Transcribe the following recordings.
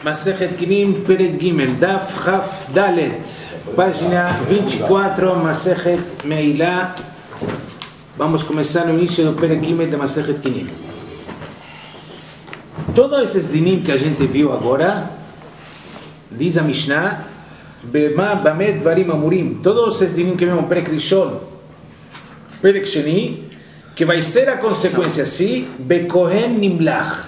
Masechet Kinim, Perek Gimel, Daf Chaf Dalet, página 24, Masechet Meilá. Vamos a comenzar el inicio do Perek Gimel de Masechet Kinim. Todos esses dinim que a gente viu agora, diz a Mishnah, Bema Bamed Varim Amurim, todos esses dinim que vemos Perek Rishon, Perek Sheni, que vai ser a consequência assim, Bekohen Nimlach.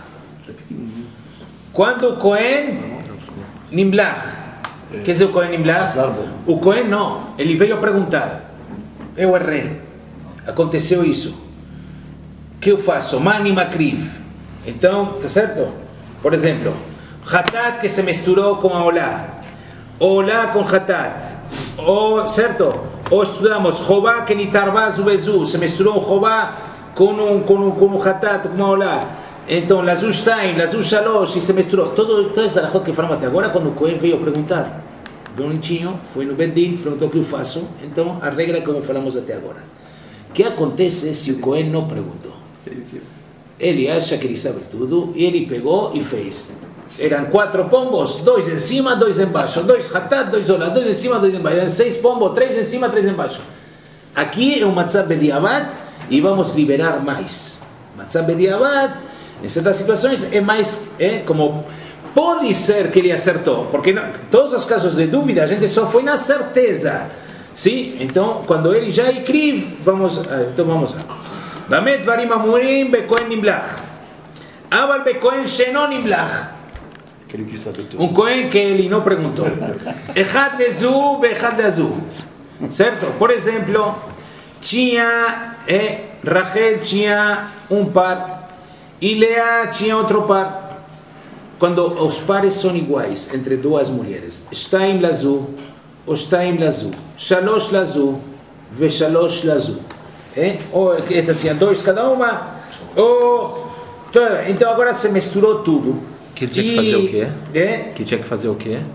Quando o Cohen Nimlach, o que é o Cohen Nimlach? O Cohen não, ele veio perguntar, eu errei, aconteceu isso, o que eu faço? Mani Makriv. Então, tá certo? Por exemplo, Hatat que se misturou com a Olá, Olá com Hatat, certo? Ou estudamos Jová que Nitarbaz Ubezu, se misturou um Jová com um Hatat, com uma Olá. Então, Lazu Stein, Lazu Shalosh, e se misturou. Todas as alahot que falamos até agora, quando o Cohen veio perguntar, bonitinho, foi no Bedin, perguntou o que eu faço. Então, a regra é como falamos até agora. O que acontece se o Cohen não perguntou? Ele acha que ele sabe tudo, e ele pegou e fez. Eram 4 pombos, 2 em cima, 2 embaixo. 2 hatat, 2 olá, 2 em cima, 2 embaixo. 6 pombos, 3 em cima, 3 embaixo. Aqui é um matzah bediavad, e vamos liberar mais. Matzah bediavad, em certas situações é mais, como pode ser que ele acertou, porque não, todos os casos de dúvida a gente só foi na certeza, sim? Então quando ele já escreve, vamos lá. Bamet varim amurim bekohen nimlach, aval bekohen sheno nimlach, um Cohen que ele não perguntou, echad lezu beechad lezu, certo? Por exemplo, tinha Rachel tinha um par e Lea tinha outro par. Quando os pares são iguais entre duas mulheres, Shtaim lazu, ou Shtaim lazu, Shalosh lazu, ve Shalosh lazu, ou esta tinha 2 cada uma, ou então agora se misturou tudo. Que tinha que fazer o quê? Que tinha que fazer o quê?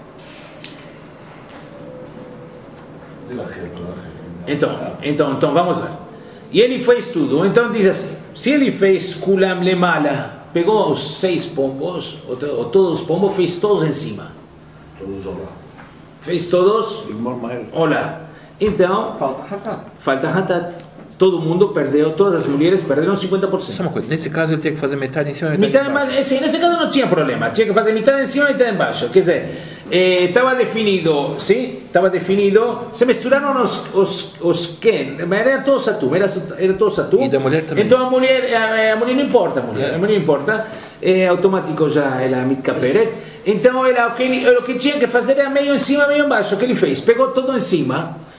Então vamos lá. E ele fez tudo. Então diz assim: se ele fez kulam lemala, pegou os 6 pombos, ou todos os pombos, fez todos em cima. Todos olá. Fez todos olá. Então falta hatat. Todo mundo perdeu, todas as mulheres perderam 50%. Só uma coisa, nesse caso ele tinha que fazer metade em cima e metade embaixo. Sim, nesse caso não tinha problema, tinha que fazer metade em cima e metade embaixo. Quer dizer, estava definido, sim? Estava definido, se misturaram os quem? Era todo satu, era todo satu. E da mulher também. Então a mulher não importa, a mulher não importa, é automático já ela mitkaperet. Então o que tinha que fazer era meio em cima, meio embaixo. O que ele fez? Pegou todo em cima.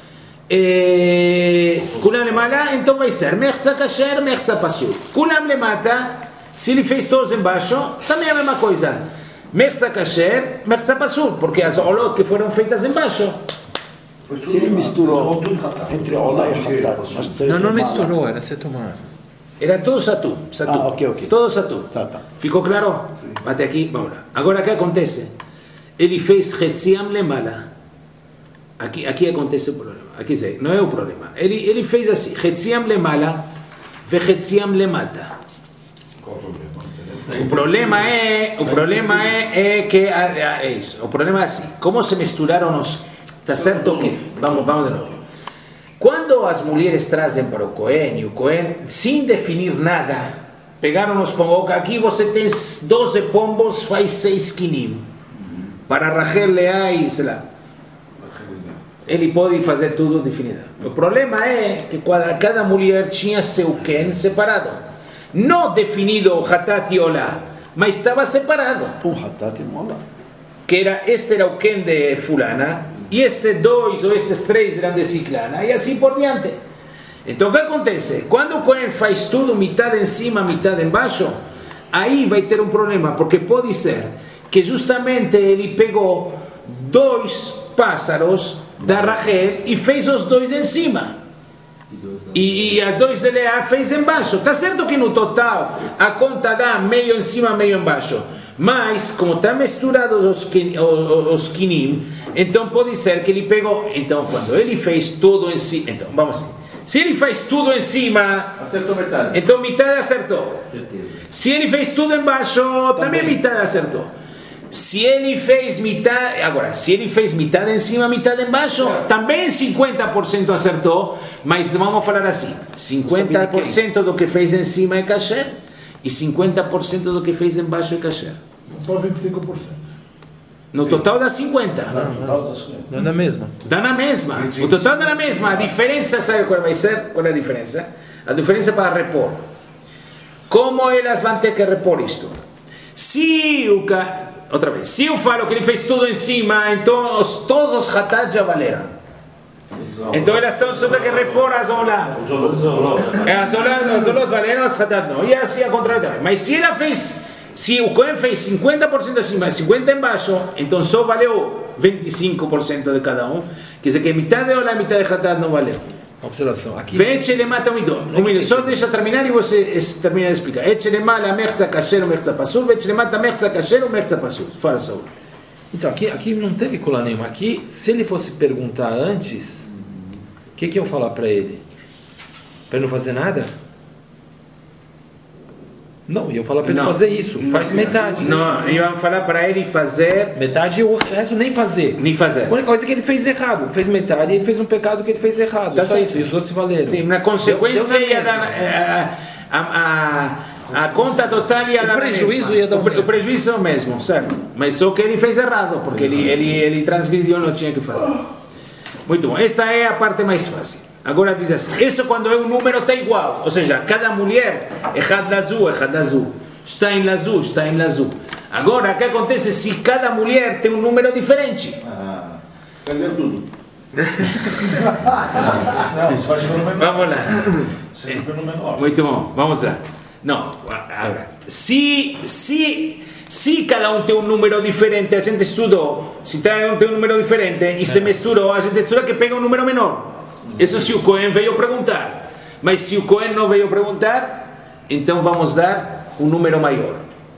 Kulam lemala, então vai ser mechza kasher, mechza pasur. Kulam lemata, se ele fez todos embaixo, também é a mesma coisa. Mechza kasher, mechza pasur, porque as olot que foram feitas embaixo. Se ele misturou entre olá e hatat, não misturou, era setumar. Era todo satu. Ok. Todo satu. Tá. Ficou claro? Até aqui, vamos lá. Agora o que acontece? Ele fez chetziam lemala. Aqui acontece o problema. Aqui não é o problema. Ele fez assim: Chetziam lemala ve Chetziam lemata. Qual o problema? O problema é que é isso. O problema é assim: como se misturaram os. Está certo que vamos de novo. Quando as mulheres trazem para o Cohen, e o Cohen, sem definir nada, pegaram os pombos. Aqui você tem 12 pombos, faz 6 quinim. Para Rachel, Lea e sei lá. Ele pode fazer tudo definido. O problema é que cada mulher tinha seu Ken separado. Não definido Hatat e Olá, mas estava separado. Hatat e Olá. Que este era o Ken de fulana, e este 2 ou estes 3 eram de ciclana, e assim por diante. Então o que acontece? Quando o Cohen faz tudo, metade em cima, metade embaixo, aí vai ter um problema, porque pode ser que justamente ele pegou 2 pássaros da Rachel e fez os 2 em cima e as 2 de Lea fez embaixo. Está certo que no total a conta dá meio em cima, meio embaixo, mas como estão misturados os quinim, então pode ser que ele pegou. Então quando ele fez tudo em cima, então vamos assim, se ele faz tudo em cima, Acertou metade. então metade acertou. Certeza. Se ele fez tudo embaixo, também metade acertou. Se ele fez metade, agora, se ele fez metade em cima, metade embaixo, também 50% acertou, mas vamos falar assim, 50% do que fez em cima é kasher e 50% do que fez embaixo é kasher. Só 25%. No total dá 50. Dá na mesma. Dá na mesma. O total dá na mesma. A diferença, sabe qual vai ser? Qual é a diferença? A diferença para repor. Como elas vão ter que repor isto? Se o outra vez, se eu falo que ele fez tudo em cima, então todos os hatat já valeram. Então elas estão só que repor as olas. As olas valeram, as hatat não. E assim a contrário também. Mas se ela fez, se o Cohen fez 50% acima e 50% embaixo, então só valeu 25% de cada um. Quer dizer que metade de ola e metade de hatat não valeu. Observação. Aqui. Veche le mata um minuto. Só deixa terminar e você termina de explicar. Eche le mata merza kasher ou merza pasul. Veche le mata merza kasher ou merza pasul. Fala, Saúl. Então, aqui não teve cola nenhuma. Aqui, se ele fosse perguntar antes, o que eu ia falar para ele? Para ele não fazer nada? Não, eu falar para ele fazer isso. Faz metade. Não, eu ia falar para ele fazer metade e o resto nem fazer. Nem fazer. A única coisa é que ele fez errado. Fez metade e ele fez um pecado que ele fez errado. Tá só isso. E os outros valeram. Sim, na consequência ia dar a conta total ia dar o prejuízo ia dar o prejuízo é o mesmo, certo? Mas só que ele fez errado, porque ele transgrediu, não tinha que fazer. Muito bom. Essa é a parte mais fácil. Agora diz assim, isso quando é um número está igual, ou seja, cada mulher é had lazul, está em lazul. Agora, o que acontece se cada mulher tem um número diferente? Perdeu tudo. Vamos lá. Muito bom, vamos lá. Não, agora, se cada um tem um número diferente, a gente estudou, se cada um tem um número diferente e se misturou, a gente estuda que pega um número menor. Isso se o Cohen veio perguntar. Mas se o Cohen não veio perguntar, então vamos dar um número maior.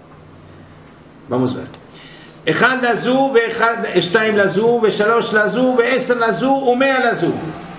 Vamos ver. אחד לזו, שתיים לזו, ושלוש לזו, ועשר לזו, ומאה לזו.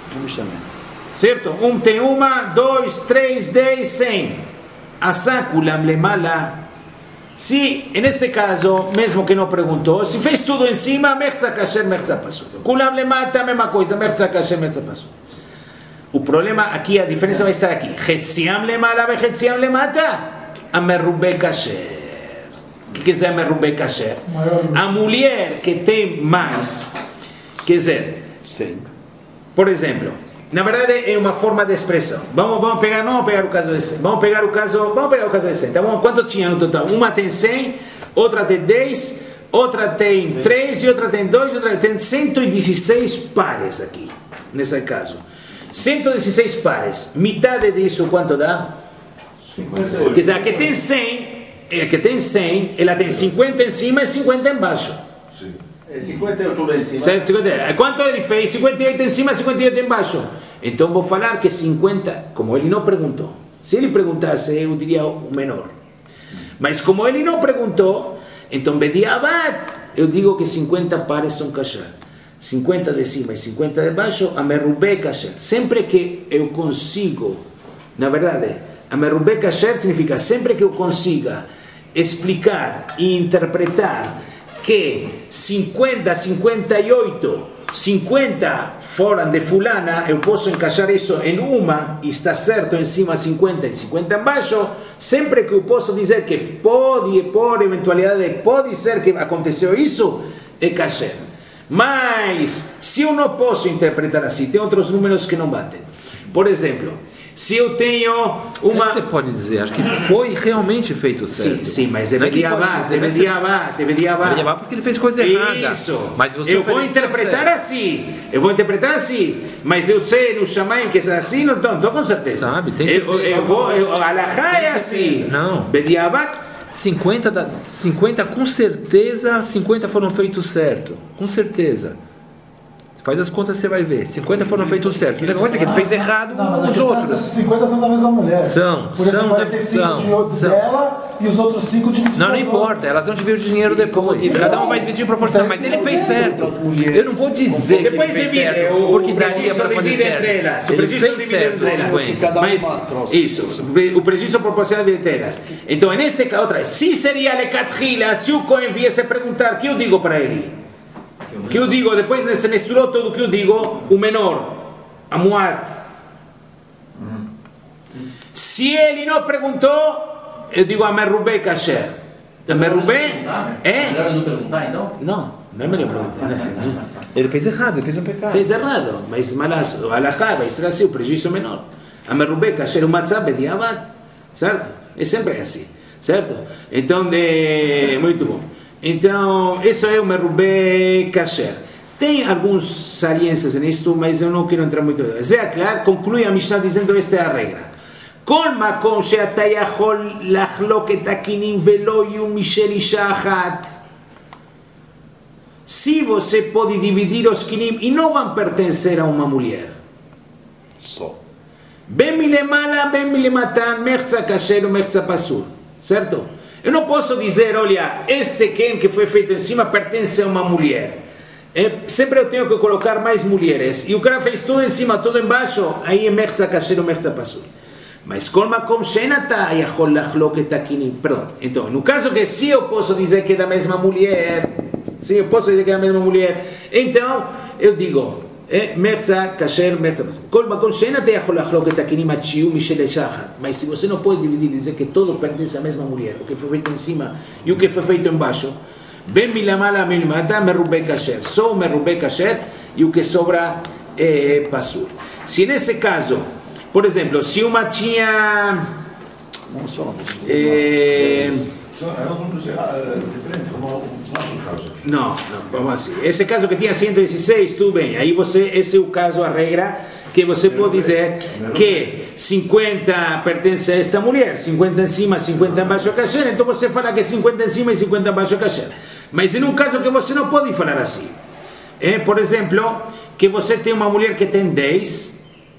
Certo? Tem uma, 2, 3, 10, 100. Asa kulam lemala. Se, neste caso, mesmo que não perguntou, se fez tudo em cima, merza kasher, merza pasul. Kulam lemata, a mesma coisa, merza kasher, merza pasul. O problema aqui, a diferença vai estar aqui. Hetziam lemala, hetziam lemata, a merube kasher. O que quer dizer merube kasher? A mulher que tem mais, quer dizer, por exemplo, na verdade é uma forma de expressão. Vamos pegar, não vamos pegar o caso de 100. Vamos pegar o caso de 100. Tá bom? Quanto tinha no total? Uma tem 100, outra tem 10, outra tem 3 e outra tem 2, outra tem 116 pares aqui, nesse caso. 116 pares. Metade disso quanto dá? 58. Quer dizer, a que tem 100, ela tem 50 em cima e 50 embaixo. Sim. 58 em cima. 50. Quanto ele fez? 58 em cima, 58 embaixo. Então vou falar que 50, como ele não perguntou. Se ele perguntasse, eu diria o menor. Mas como ele não perguntou, então bediabat, eu digo que 50 pares são kasher. 50 de cima e 50 de baixo, a merubé kasher. Sempre que eu consigo, na verdade, a merubé kasher significa sempre que eu consiga explicar e interpretar que 50, 58, 50 foram de fulana, eu posso encaixar isso em uma e está certo em cima 50 e 50 embaixo, sempre que eu posso dizer que pode, por eventualidade, pode ser que aconteceu isso, é kasher. Mas, se eu não posso interpretar assim, tem outros números que não batem. Por exemplo, se eu tenho uma... O que você pode dizer? Acho que foi realmente feito certo. Sim, mas deveria porque ele fez coisa errada. Isso. Mas você eu vou interpretar assim. Mas eu sei no Shamayim que é assim, não estou com certeza. Sabe, tem certeza. A Alahá é assim. Não. Bediabat. 50 com certeza, 50 foram feitos certo. Com certeza. Faz as contas, você vai ver. 50 foram feitos certos. A única coisa é que ele fez errado os outros. 50 são da mesma mulher. São. Por exemplo, 45 dela e os outros 5 divididos. Não importa. Elas vão dividir o dinheiro depois. Cada um vai dividir proporcional. Mas ele fez certo. Eu não vou dizer que ele fez certo, porque daria para fazer certo. Ele fez certo. Mas isso, o prejuízo proporcional entre elas. Então, neste caso, outra vez, se seria lecatrila, se o Cohen viesse perguntar, o que eu digo para ele? Que eu digo, depois se misturou tudo o que eu digo, o menor, a Muad. Se ele não perguntou, eu digo a Merubé Kasher. A Merubé é? Melhor não perguntar então? Não é melhor perguntar. Ele fez errado, ele fez um pecado. Fez errado, mas a Alahá vai ser assim, o prejuízo menor. A Merubé Kasher, o Matzah Bediavad, certo? É sempre assim, certo? Então, muito bom. Então, isso é o Merubé Kasher. Tem algumas saliências nisto, mas eu não quero entrar muito. Zé Clar conclui a Mishnah dizendo esta é a regra. כל מקום שאתה יכול לחלוק את הקינים ולא יהיו משל אישה אחת. Se você pode dividir os quinim e não vão pertencer a uma mulher. Só. Ben milemala, ben milematan, merza kasher, merza pasur. Certo? Eu não posso dizer, olha, este Ken que foi feito em cima pertence a uma mulher. Sempre eu tenho que colocar mais mulheres. E o cara fez tudo em cima, tudo embaixo, aí é merza kasher ou merza pasur. Mas כל מקום שאין אתה יכול לחלוק את הקינים. Perdão. Então, no caso que se eu posso dizer que é da mesma mulher, se eu posso dizer que é da mesma mulher, então eu digo, merza kasher, merza pasur. כל מקום שאין אתה יכול לחלוק את הקינים עד שיהיו משל אישה אחת. Mas se você não pode dividir e dizer que todo pertence à mesma mulher, o que foi feito em cima e o que foi feito embaixo, ben milamala milimata merubé kasher. Só merubé kasher e o que sobra é pasur. Se nesse caso, por exemplo, se uma tinha... Vamos falar disso. É um número diferente, como o nosso caso aqui. Não, vamos assim. Esse caso que tinha 116, tudo bem. Aí esse é o caso, a regra, que você pode dizer que 50 pertence a esta mulher, 50 em cima, 50 embaixo a kasher, então você fala que 50 em cima e 50 embaixo a kasher. Mas em um caso que você não pode falar assim. Por exemplo, que você tem uma mulher que tem 10...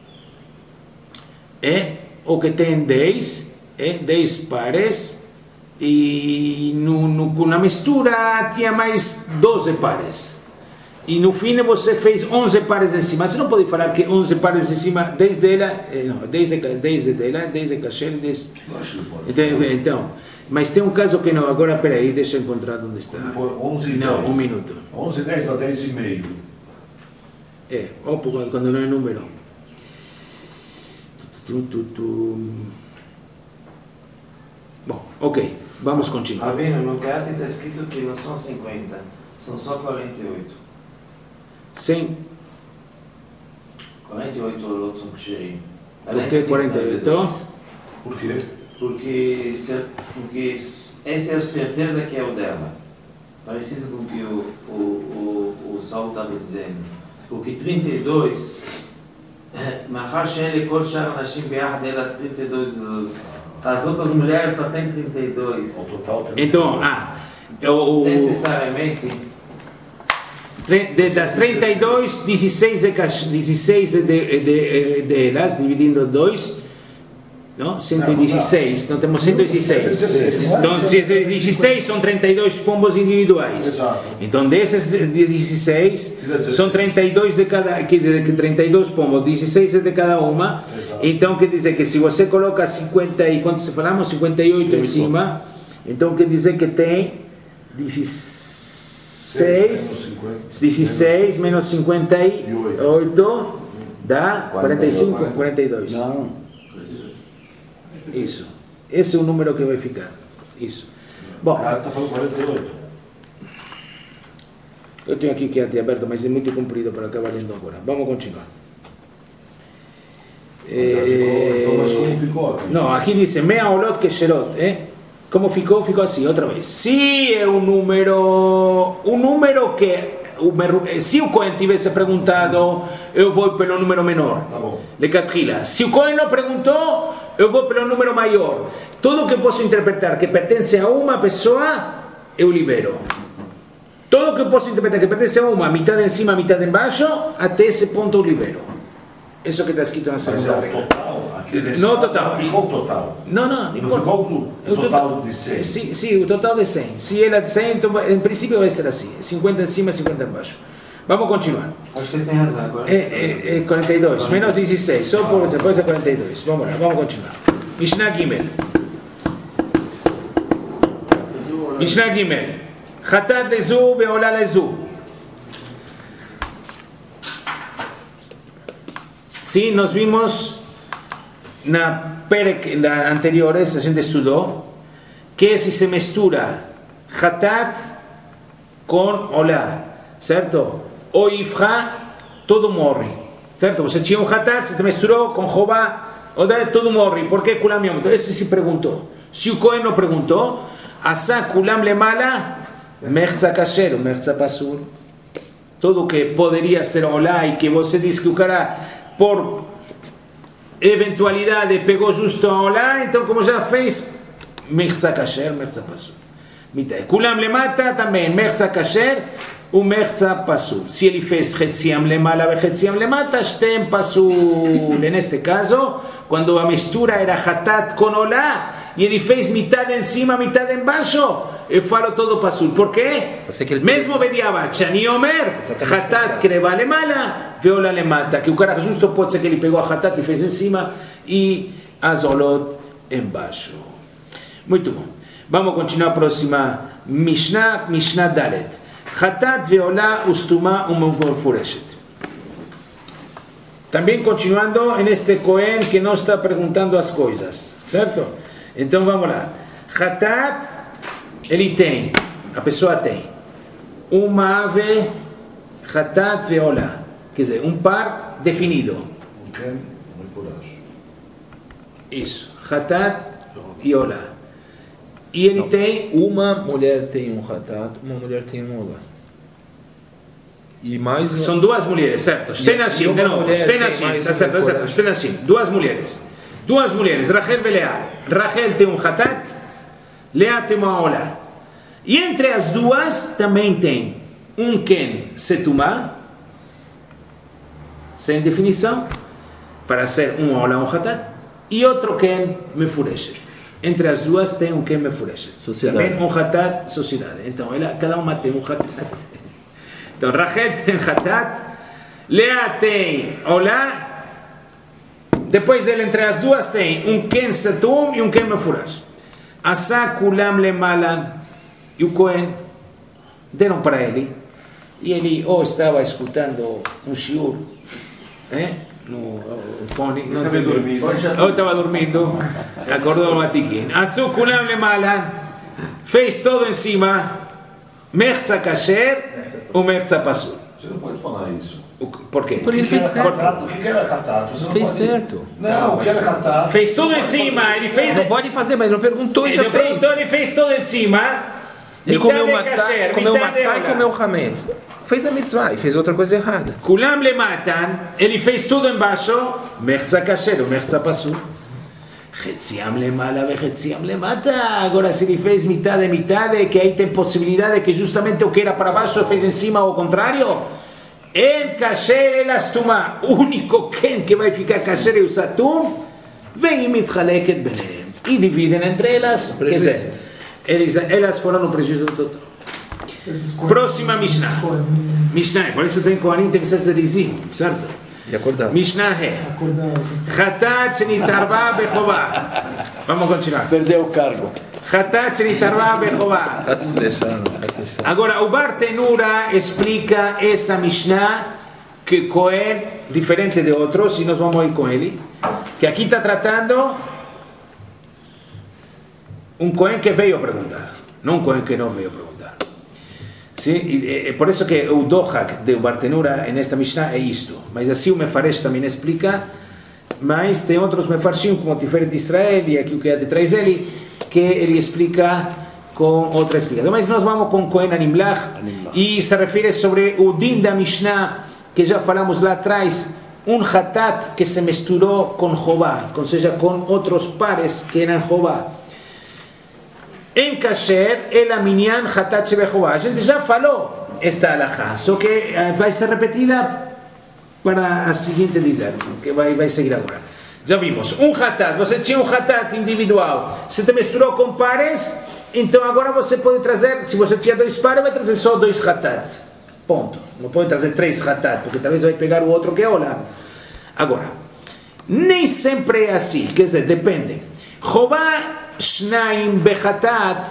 ou que tem 10 pares e na mistura tinha mais 12 pares e no fim você fez 11 pares em cima. Você não pode falar que 11 pares em cima, 10 dela, não, 10 dela, 10 de kasher, 10... Então, mas tem um caso que não, agora peraí, deixa eu encontrar onde está. For 11 e não, 10. um minuto. 11 e 10 dá 10 e meio. Quando não é número. Bom, ok, vamos continuar. Rabino, no Kehat está escrito que não são 50, são só 48. Sim. 48 outros são ksherim. Por que 48? Por quê? Porque essa é a certeza que é o dela. Parecido com o que o Saul estava dizendo. Porque 32... מאחר שאין לכל שאר הנשים ביחד אלא 32 as outras mulheres só têm 32. Então, necessariamente das 32, 16 delas, dividindo 2, não? 116, então temos 116. Então, 16 são 32 pombos individuais. Então, desses 16, são 32 de cada, quer dizer, 32 pombos, 16 de cada uma. Então, quer dizer que se você coloca 50 e quanto se falamos? 58 em cima, então quer dizer que tem 16 menos 58 dá 45, 42. Não. Isso. Esse é o número que vai ficar. Isso. Bom. Está falando 48. Eu tenho aqui que é aberto, mas é muito comprido para acabar lendo agora. Vamos continuar. Mas como ficou aqui? Não, aqui diz Mea Olot Kesherot. Como ficou? Ficou assim, outra vez. Se é um número que... Se o Cohen tivesse perguntado, eu vou pelo número menor. Tá bom. Lecatrila. Se o Cohen não perguntou, eu vou pelo número maior. Tudo que posso interpretar que pertence a uma pessoa, eu libero. Todo que eu posso interpretar que pertence a uma, mitad encima, mitad embaixo, até esse ponto eu libero. Isso que está escrito na segunda regra. Não total. Ficou total. Não, Não ficou o total de 100. Sim, o total de 100. Se ele é de 100, então, em princípio vai ser assim. 50 em cima, 50 embaixo. Vamos continuar. Acho que ele tem razão agora. 42, menos 16, só por depois é 42. Vamos lá, vamos continuar. Mishnah Gimel. Mishnah Gimel. Chatat lezu be'olah lezu. Sí, nos vimos na anteriores, a gente estudou que si se mistura Chatat com Olah, certo? O Ifra, todo morre, certo? Você tinha um Chatat, se te misturou com Jobá, todo morre. Por que Kulam Yom? Então, isso se perguntou. Se o Cohen não perguntou, Asa Kulam Lemala, Merza Kasher, Merza Pasur. Tudo que poderia ser Olá e que você diz que o cara, por eventualidade, pegou justo a Olá, então, como já fez, Merza Kasher, Merza Pasur. Kulam Lemata também, Merza Kasher, o Merza Pasur. Se ele fez Hetziam Lemala e Hetziam Lemata, Shtem Pasur. Neste caso, quando a mistura era Hatat com Olá, e ele fez mitad encima, mitad embaixo, eu falo todo Pasur. Por quê? Mesmo Bediaba, Chani Omer, Hatat Kreva Lemala, Veola Lemata, que o cara justo pode ser que ele pegou a Hatat e fez em cima, e as Olot embaixo. Muito bom. Vamos continuar a próxima Mishnah, Mishnah Dalet. Hatat ve'olah ustuma umemfureshet. Também continuando en este Cohen que não está perguntando as coisas, certo? Então vamos lá. Hatat, ele tem, a pessoa tem uma ave, Hatat ve'olah, quer dizer, um par definido. Isso, Hatat e Olah. E ele tem... Uma mulher tem um Hatat, uma mulher tem um Olah. E mais... São duas mulheres, certo? Shtenashim, de novo. Shtenashim, está certo, está certo. Shtenashim, duas mulheres. Duas mulheres, Rachel e Leá. Rachel tem um Hatat, Leá tem uma Olah. E entre as duas também tem um Ken Setumá, sem definição, para ser um Olah, um Hatat, e outro Ken Mefureshet. Entre as duas tem um Ken Mefureshet. Também um Hatat, sociedade. Então, cada uma tem um Hatat. Então, Rachel tem Hatat, Leá tem Olah, depois ele, entre as duas, tem um Ken Setum e um Ken Mefurash. Asa Kulam Lemala, e o Cohen deram para ele, e ele ou estava escutando um shiur, no fone, não entendeu, ou estava dormindo, acordou o matiquim. Asa Kulam Lemala, fez todo em cima, Merza Kasher, o Merza Pasur. Você não pode falar isso. Por quê? Porque ele fez certo. O que era Hatat? Você não Fez pode... certo. Não, o que era Hatat? Fez tudo em cima, ele fez... Não pode fazer, mas ele não perguntou e já fez. Ele fez tudo em cima. Ele comeu matzá e comeu hametz. Fez a mitzvah e fez outra coisa errada. Kulam lematan, ele fez tudo embaixo. Merza kasher, o merza pasur. Hetziam lemala ve hetziam lemata. Agora se ele fez metade, que aí tem possibilidade que justamente o que era para baixo fez em cima ao contrário. En kasher el astuma. O único que vai ficar kasher é o satum. Vem e mitchaleket benem. E dividem entre elas. Quer dizer, elas foram no prejuízo total. Próxima Mishnah. Mishnah, por isso tem Kohanim, tem que ser zerizim, certo? E acordar. Mishnah é Hatat shenitarba bechová. Vamos continuar. Perdeu o cargo. Hatat shenitarba bechová. Agora, o Bartenura explica essa Mishnah que Cohen, diferente de outros, e nós vamos ir com ele, que aqui está tratando um Cohen que veio perguntar, não um Cohen que não veio perguntar. Sim? Por isso que o Dohak de Bartenura nesta Mishnah é isto. Mas assim o Mefaresh também explica. Mas tem outros Mefarshim, como o Tiferet Israel, e aqui o que é detrás dele, que ele explica com outra explicação. Mas nós vamos com Cohen Animlach, e se refere sobre o Din da Mishnah, que já falamos lá atrás, um Hatat que se misturou com Jobá, ou seja, com outros pares que eram Jobá. Em Kasher, el Aminyan Hatat Shebechová. A gente já falou esta alajá, só que vai ser repetida para a seguinte dizer, que vai seguir agora. Já vimos, um hatat, você tinha um hatat individual, você te misturou com pares, então agora você pode trazer, se você tinha 2 pares, vai trazer só 2 hatat. Ponto. Não pode trazer 3 hatat, porque talvez vai pegar o outro que é olá. Agora, nem sempre é assim, quer dizer, depende. Chová shnaim bechatat,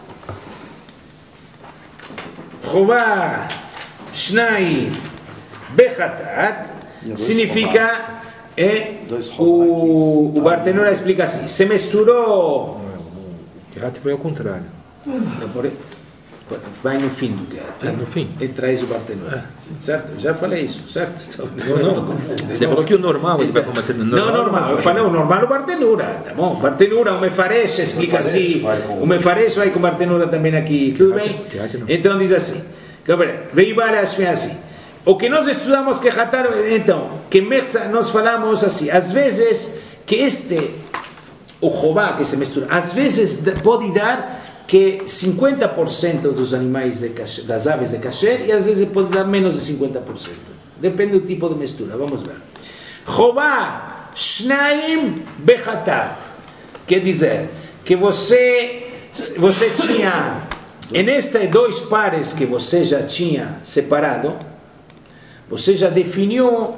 chová shnaim bechatat, significa, o Bartenura explica assim, se misturou... O Gehat foi ao contrário. Vai no fim do Gehat. No fim. E traz o Bartenura. Certo? Já falei isso, certo? Não. Você falou que o normal ele vai combater no normal. Não, normal. Eu falei o normal é o Bartenura. Tá bom? Bartenura, o Mefaresh explica assim. O Mefaresh vai com o Bartenura também aqui. Tudo bem? Então diz assim. Veibara assim. O que nós estudamos que Hatar, então, que nós falamos assim. Às vezes, que o Jová que se mistura, às vezes pode dar que 50% dos animais das aves de kasher, e às vezes pode dar menos de 50%. Depende do tipo de mistura. Vamos ver. Chová shnaim bechatat. Quer dizer que você tinha, nestes 2 pares que você já tinha separado, você já definiu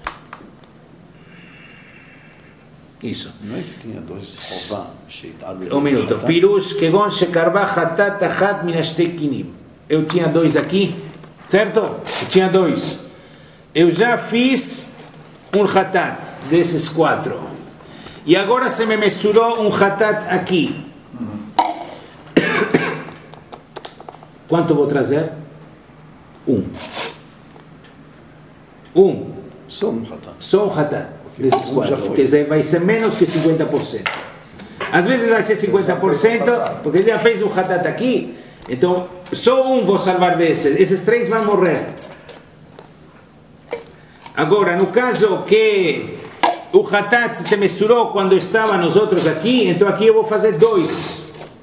isso. Não é que tinha 2 chová sheitados. Um minuto. Pirush kegon shekarba hatat achat min ashtei kinim. Eu tinha 2 aqui, certo? Eu tinha 2. Eu já fiz um hatat desses 4. E agora se me misturou um hatat aqui. Quanto vou trazer? 1. Só um hatat. Só um hatat desses 4. Quer dizer, vai ser menos que 50%. Às vezes vai ser 50%, porque ele já fez um hatat aqui. Então, só um vou salvar desses. Esses 3 vão morrer. Agora, no caso que o hatat se misturou quando estavam os outros aqui, então aqui eu vou fazer 2.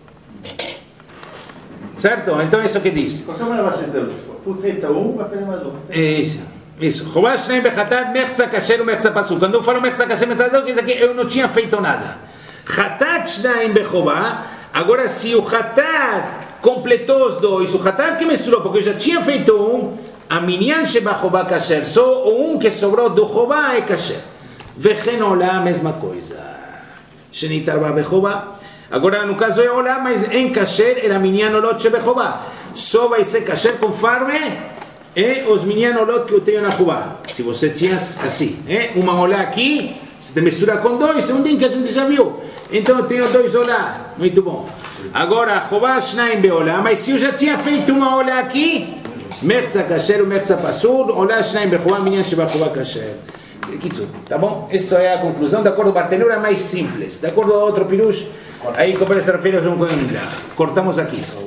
Certo? Então é isso que diz. Qualquer maneira vai ser 2. Foi feita 1, vai fazer mais 1. Isso. Chová shnaim bechatat, mertza kasher ou mertza pasul. Quando eu falo mertza kasher, mertza pasul, quer dizer que eu não tinha feito nada. Hatat shnaim bechová, agora se o hatat completou os 2, o hatat que misturou, porque eu já tinha feito 1, a minyan sheba chová kasher, só o 1 que sobrou do chová é kasher. Vechen olá, a mesma coisa. Shenitarba bechová. Agora, no caso é olá, mas em kasher era minyan olot sheba chová. Só vai ser kasher conforme os minyan olot que eu tenho na chová. Se você tinha assim, uma olá aqui, se te mistura com 2, é um dia que a gente já viu. Então eu tenho 2 olá. Muito bom. Agora, chová shnaim beolá, mas se eu já tinha feito uma olá aqui, mertza kasher ou mertza pasul, olá shnaim bechová, minyan sheba chová kasher. Tá bom? Essa é a conclusão. De acordo com o Bartenura, é mais simples. De acordo com o outro pirush, aí como ele se refere a um cohen. Cortamos aqui.